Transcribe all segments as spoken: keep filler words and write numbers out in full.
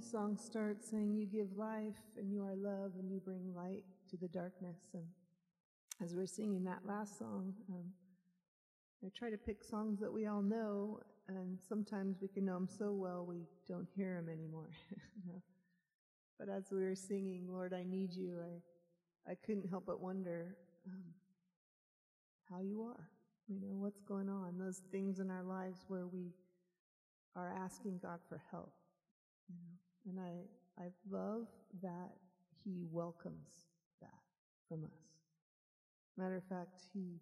The song starts saying, you give life and you are love and you bring light to the darkness. And as we're singing that last song, um, I try to pick songs that we all know, and sometimes we can know them so well we don't hear them anymore. You know? But as we were singing, Lord, I need you, I, I couldn't help but wonder um, how you are. You know, what's going on? Those things in our lives where we are asking God for help. You know? And I, I love that he welcomes that from us. Matter of fact, he,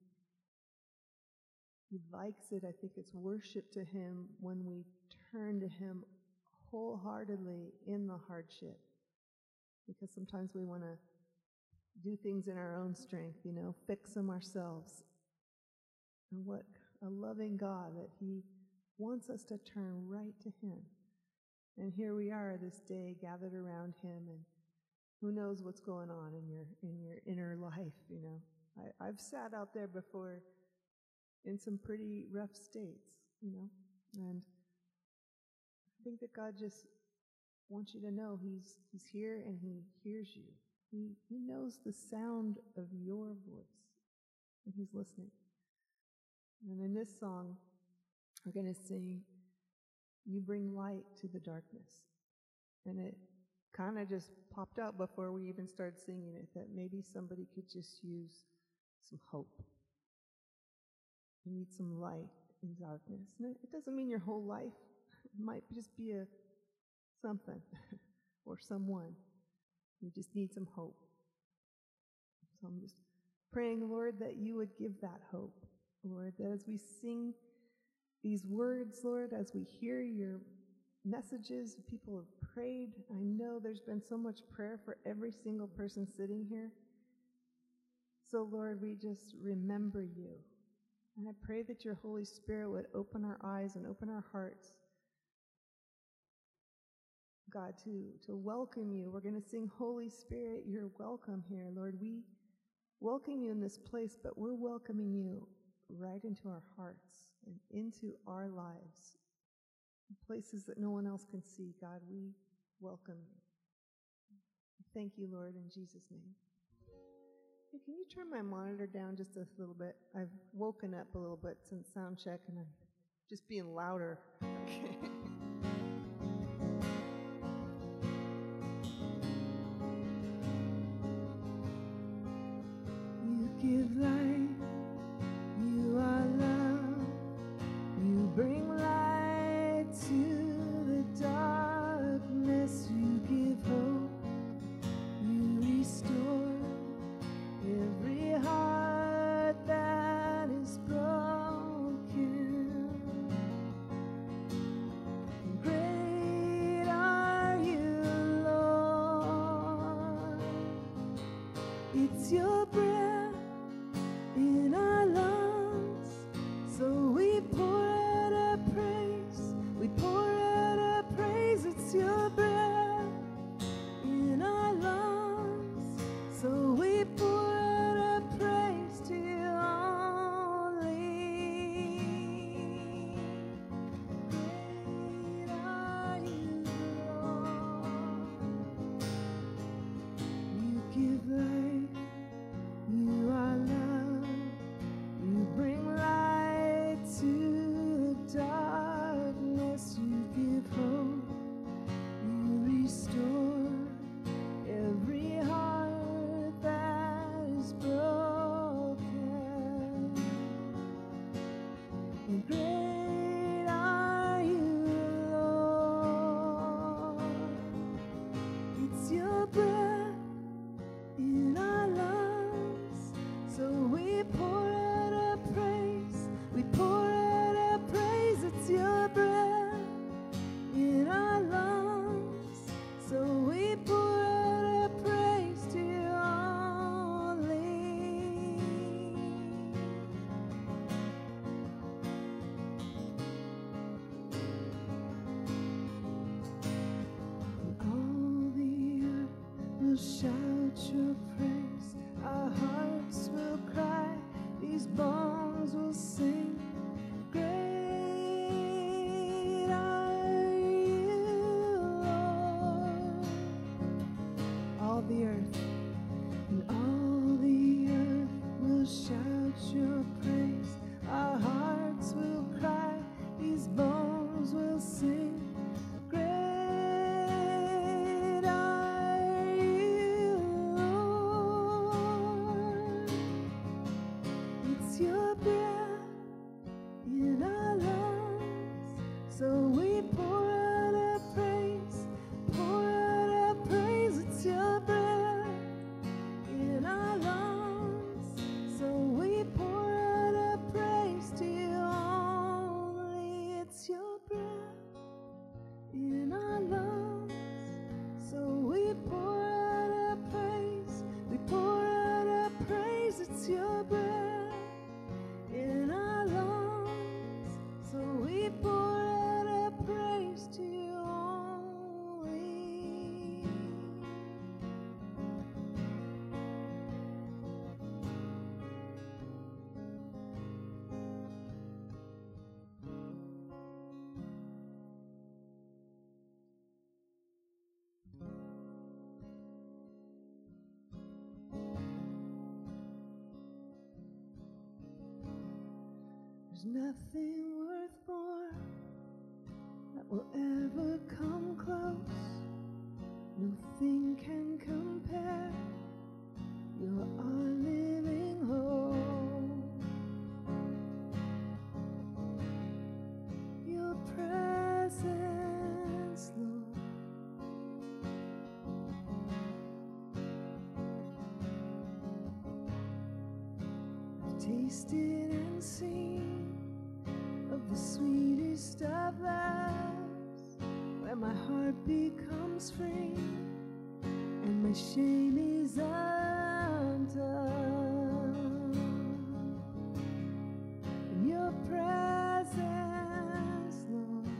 he likes it. I think it's worship to him when we turn to him wholeheartedly in the hardship. Because sometimes we want to do things in our own strength, you know, fix them ourselves. And what a loving God that he wants us to turn right to him. And here we are this day gathered around him, and who knows what's going on in your in your inner life, you know. I, I've sat out there before in some pretty rough states, you know, and I think that God just wants you to know he's he's here and he hears you. He he knows the sound of your voice, and he's listening. And in this song, we're going to sing, you bring light to the darkness. And it kind of just popped out before we even started singing it, that maybe somebody could just use some hope. You need some light in darkness. And it doesn't mean your whole life. It might just be a something or someone. You just need some hope. So I'm just praying, Lord, that you would give that hope. Lord, that as we sing these words, Lord, as we hear your messages, people have prayed. I know there's been so much prayer for every single person sitting here. So, Lord, we just remember you. And I pray that your Holy Spirit would open our eyes and open our hearts, God, to, to welcome you. We're going to sing, Holy Spirit, you're welcome here. Lord, we welcome you in this place, but we're welcoming you right into our hearts and into our lives. Places that no one else can see, God, we welcome you. Thank you, Lord, in Jesus' name. Hey, can you turn my monitor down just a little bit? I've woken up a little bit since sound check, and I'm just being louder. Okay. You give life, you are love, you bring light to the darkness, you give hope, you restore every heart that is broken. Great are you, Lord. It's your breath in our lungs, so we pour out our praise, we pour out our praise. It's your breath in our lungs, so we pour out our praise to you only. Great are you, Lord. You give life, you are love, you bring light to the darkness, you give hope, you restore every heart that is broken. And great are you, Lord. It's your breath in our lungs, so we pour out our praise, we pour out our praise. It's your breath in our lungs, so we pour out our praise to you only. All the earth will shout your praise, our hearts will cry, these bones will sing. Great are you, Lord. all the earth. And all the earth will shout your praise. Our hearts will cry, these bones will sing. Great are you, Lord. It's your breath in our lungs, so we pour out our praise, pour out our praise. It's your breath in our lungs, so we pour out our praise to you only. It's your breath in our lungs, so we pour out our praise, we pour out our praise. It's your breath in our lungs, so we pour out our praise to you only. There's nothing worth more that will ever come close. Nothing can compare. You're our living hope. Your presence, Lord. I've tasted and seen of the sweetest of loves, where my heart becomes free and my shame is undone. In your presence, Lord,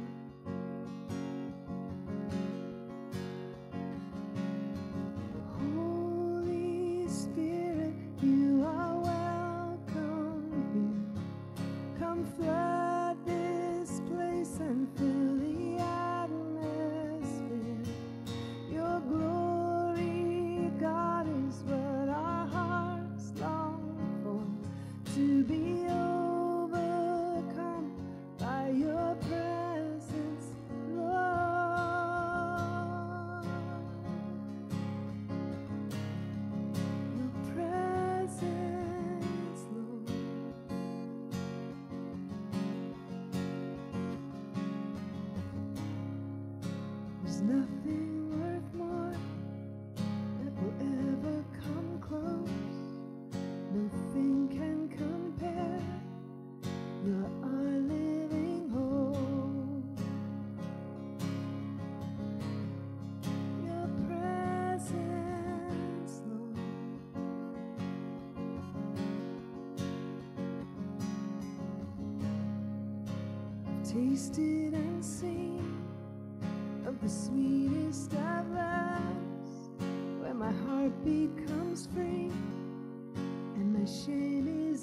Holy Spirit, you are welcome here. Come flood this place and fill the atmosphere. Your glory, God, is what our hearts long for, to be overcome by your presence, Lord. Your presence, Lord. There's nothing worth more that will ever come close. Nothing can compare. You're our living hope. Your presence, Lord. I've tasted and seen of the sweetest of loves, where my heart becomes free and my shame is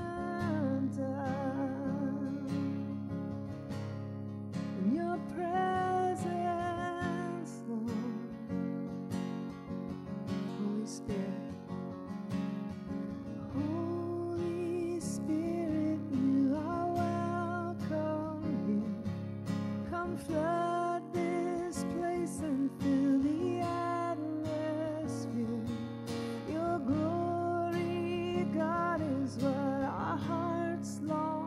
undone. In your presence, Lord, Holy Spirit, Holy Spirit, you are welcome here. Come flood this place and fill the atmosphere. Your glory, God, is what our hearts long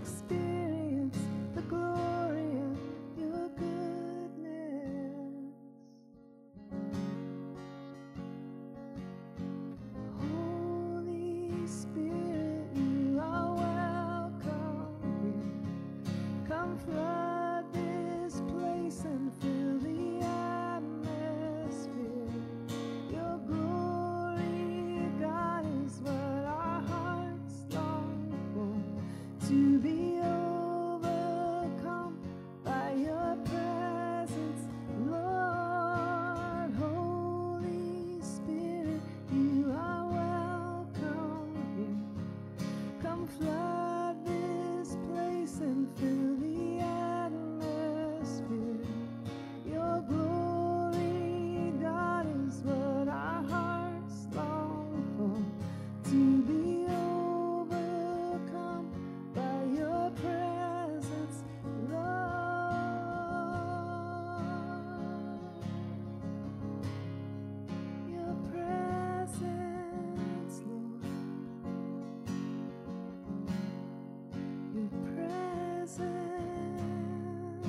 experience the glory of your goodness. Holy Spirit, you are welcome here. Come flood this place and fill the atmosphere. Your glory, God, is what our hearts long for. To be overcome by your presence, Lord. Holy Spirit, you are welcome here. Come flood this place and fill the atmosphere. Your glory, God, is what our hearts long for. To be overcome by your presence, Lord. Your presence, Lord. Your presence.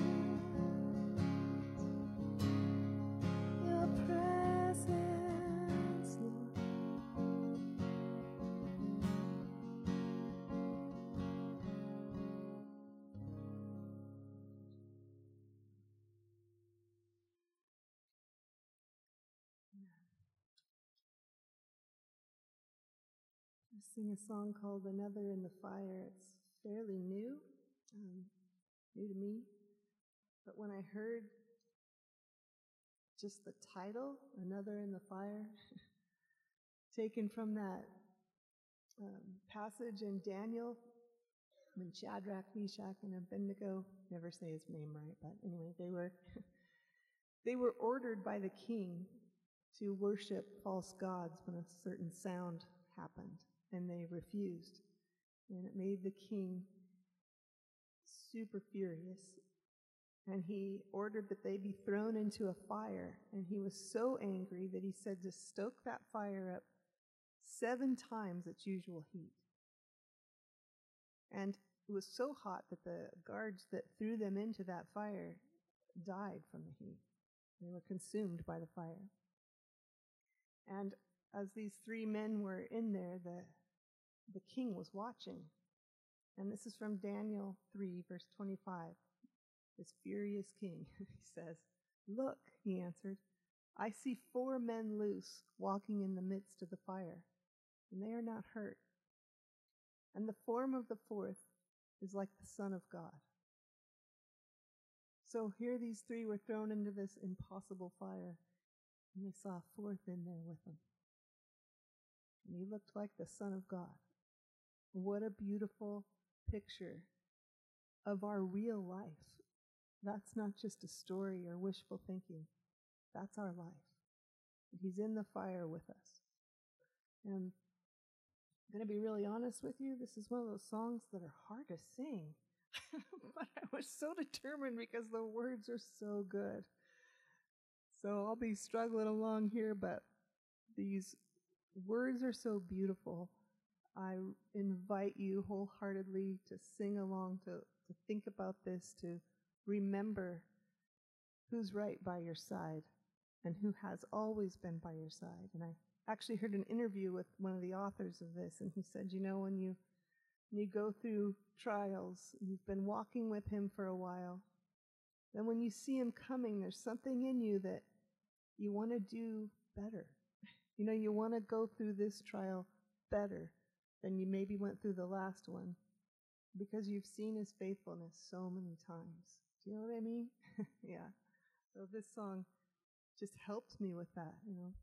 Your presence, Lord. I sing a song called Another in the Fire. It's fairly new, um, new to me. But when I heard just the title, Another in the Fire, taken from that um, passage in Daniel, when Shadrach, Meshach, and Abednego, never say his name right, but anyway, they were they were ordered by the king to worship false gods when a certain sound happened, and they refused. And it made the king super furious. And he ordered that they be thrown into a fire. And he was so angry that he said to stoke that fire up seven times its usual heat. And it was so hot that the guards that threw them into that fire died from the heat. They were consumed by the fire. And as these three men were in there, the, the king was watching. And this is from Daniel three, verse twenty-five. This furious king, he says, "Look," he answered, "I see four men loose walking in the midst of the fire, and they are not hurt. And the form of the fourth is like the Son of God." So here these three were thrown into this impossible fire, and they saw a fourth in there with them. And he looked like the Son of God. What a beautiful picture of our real life. That's not just a story or wishful thinking. That's our life. He's in the fire with us. And I'm going to be really honest with you, this is one of those songs that are hard to sing. But I was so determined because the words are so good. So I'll be struggling along here, but these words are so beautiful. I invite you wholeheartedly to sing along, to, to think about this, to remember who's right by your side and who has always been by your side. And I actually heard an interview with one of the authors of this, and he said, you know, when you, when you go through trials, you've been walking with him for a while, then when you see him coming, there's something in you that you want to do better. You know, you want to go through this trial better than you maybe went through the last one, because you've seen his faithfulness so many times. Do you know what I mean? Yeah. So this song just helps me with that, you know.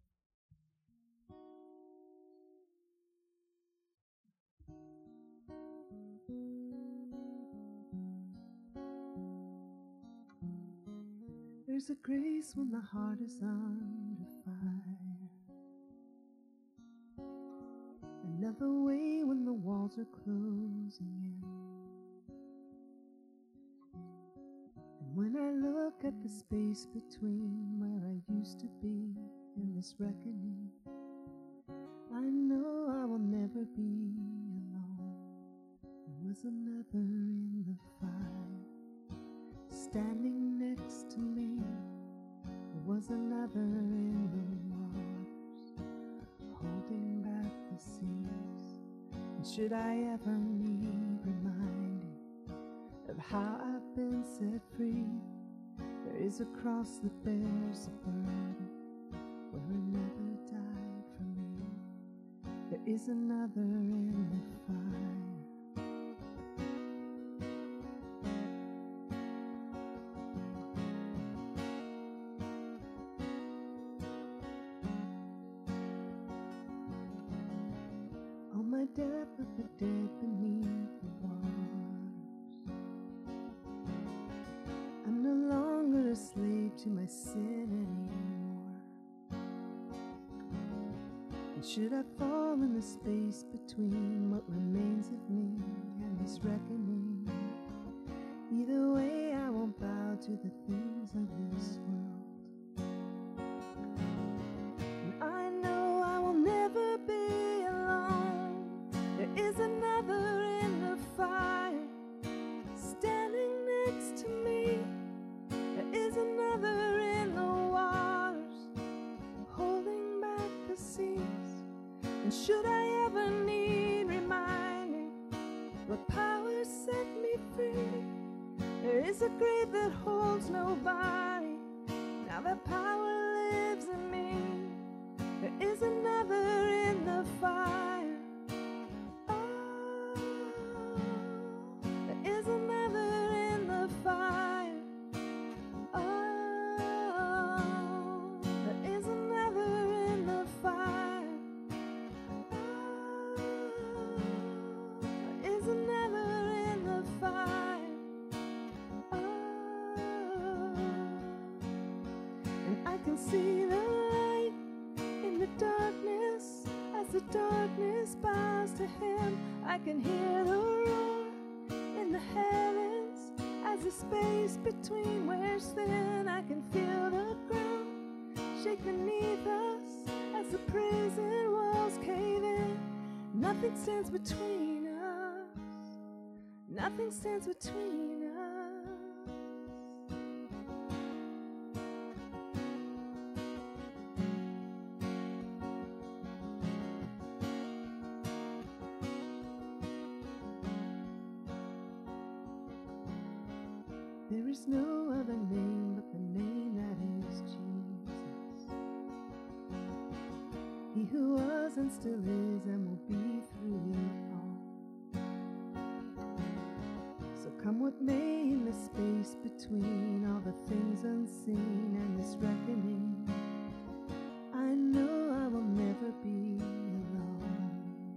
There's a grace when the heart is under fire, another way when the walls are closing in. And when I look at the space between where I used to be and this reckoning, I know I will never be alone. And was another in the fire, standing next to me. There was another in the waters, holding back the seas. And should I ever need reminding of how I've been set free, there is a cross that bears a burden where another died for me. There is another in the fire. On my death of the dead beneath the waters, I'm no longer a slave to my sin anymore. And should I fall in the space between what remains of me and this reckoning, either way I won't bow to the things of this world. And I know I will never be alone. There is another in the fire, standing next to me. There is another in the waters, holding back the seas. And should I ever need reminding what power set me free, there is a grave that holds nobody. Now that power lives in me. There is another in the fire. Oh, there is another in the fire. Oh, there is another in the fire. Oh, there is another in the fire. And I can see the light in the darkness as the darkness bows to him. I can hear the roar in the heavens as the space between wears thin. I can feel the ground shake beneath us as the prison walls cave in. Nothing stands between us. Nothing stands between us. There is no other name but the name that is Jesus. He who was and still is and will be through it all. So come what may in the space between all the things unseen and this reckoning, I know I will never be alone.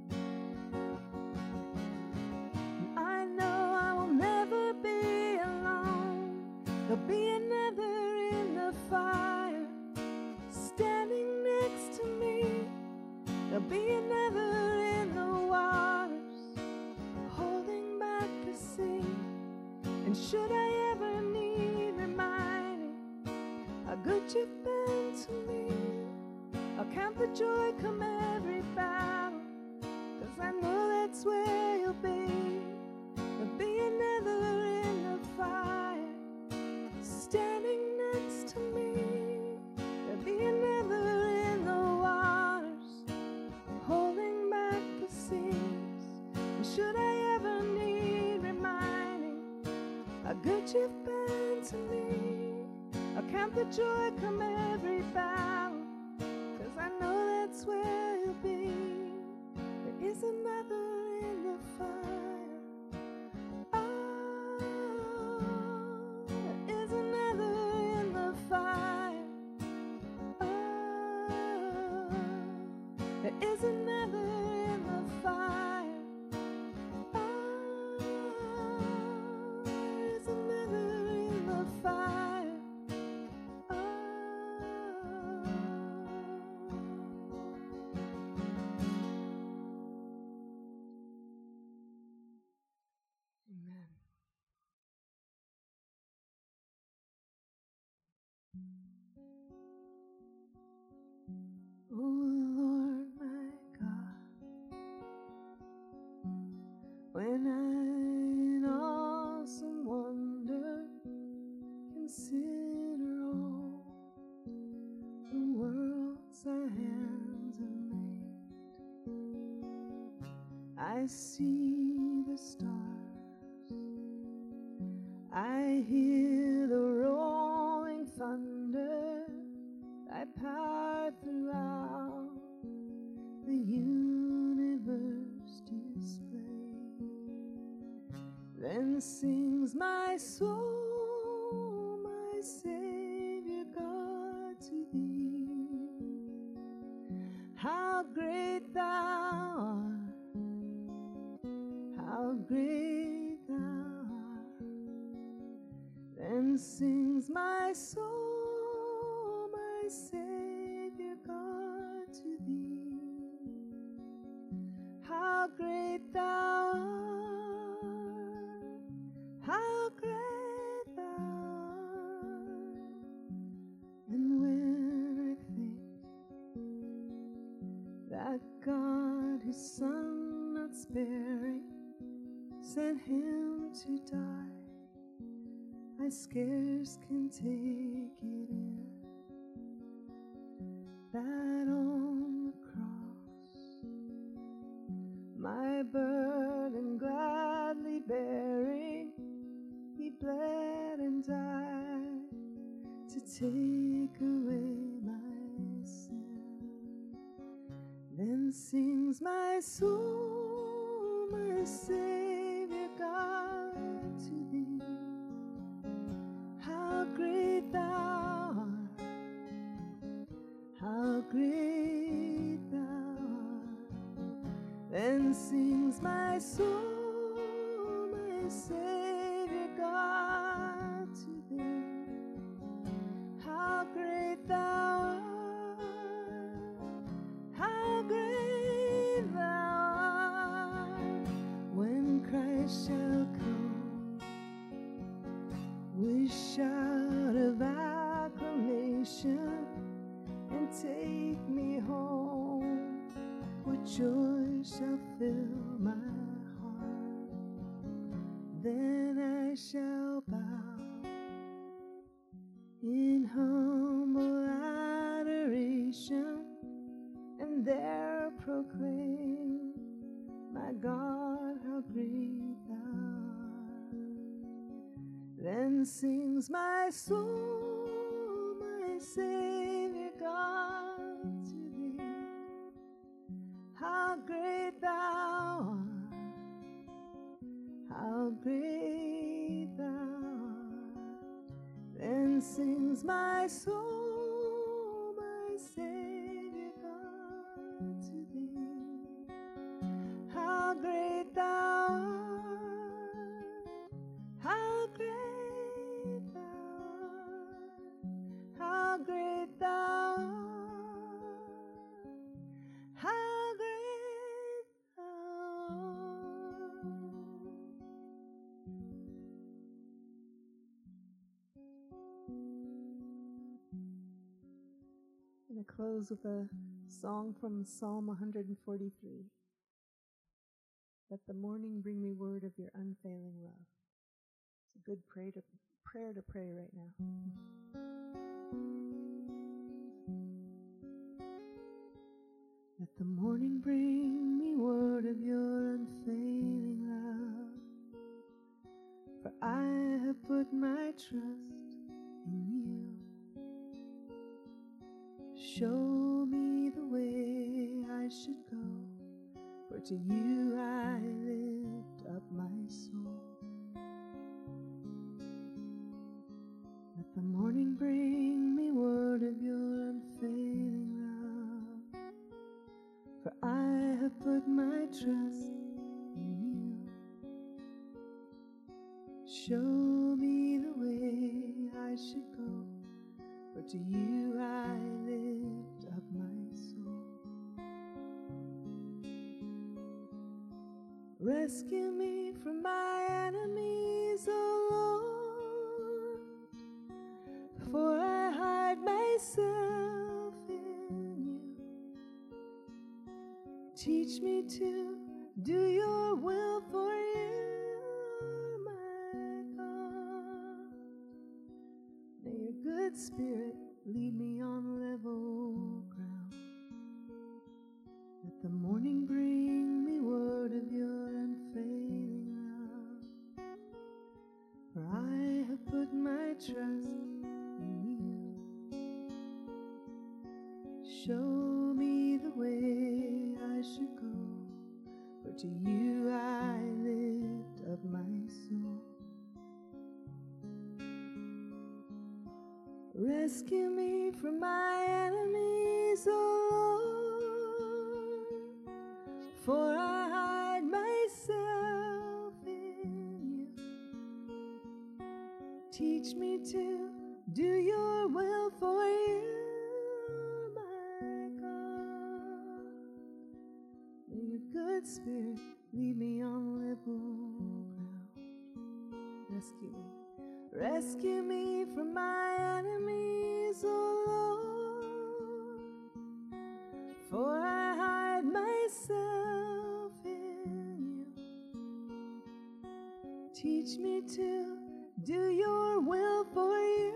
I know I will never be alone. There'll be another in the fire, standing next to me. There'll be another in the waters, holding back the sea. And should I ever need reminding how good you've been to me, I'll count the joy come every battle, 'cause I know that's where you'll be. There'll be another in the fire, standing next to me. There'll be another in the waters, holding back the seas. And should I ever need reminding how good you've been to me, I'll count the joy come every battle, 'cause I know that's where you'll be. There is another in the fire. Oh, there is another in the fire. Oh, there is another in the fire. Oh, there is another in the fire. Oh. I see the stars, I hear the rolling thunder, thy power throughout the universe display. Then sings my soul, my Savior God, to thee. How great thou art, how great thou art. Then sings my soul, my Savior God, to thee. How great thou art, how great thou art. And when I think that God, his Son not sparing, sent him to die, I scarce can take it in, that on the cross, my burden gladly bearing, he bled and died to take away my sin. Then sings my soul, my Savior God, to thee. How great thou art, how great thou art. Then sings my soul, my Savior God, to thee. How great thou art, how great thou art. When Christ shall come with shout of acclamation and take me home, what joy shall fill my heart. Then I shall bow in humble adoration and there proclaim, my God, how great thou art. Then sings my soul, my Savior God, to thee. How great thou art, how great thou art. Then sings my soul, my Savior God, to thee. How great thou art, how great thou art, how great thou art, how great thou art. I'm going to close with a song from Psalm one forty-three. Let the morning bring me word of your unfailing love. It's a good prayer to, prayer to pray right now. Let the morning bring me word of your unfailing love, for I have put my trust in you. Show me the way I should go, for to you I lift up my soul. Let the morning bring me word of your unfailing love, for I have put my trust in you. Show me the way I should go, for to you I lift up my soul. Rescue me from my enemies, O Lord, for I hide myself in you. Teach me to do your will, for you are my God. May your good spirit lead me on level ground. Let the morning bring me word of your Rescue me from my enemies, O Lord, for I hide myself in you. Teach me to do your will, for you, my God. May your good spirit lead me on level ground. Rescue me. Rescue me from my enemies, O Lord, for I hide myself in you. Teach me to do your will, for you,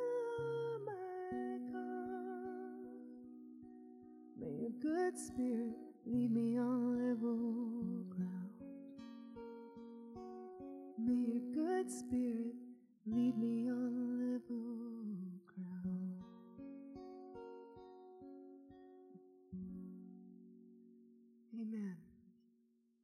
my God. May your good spirit lead me on level ground. May your good spirit lead me on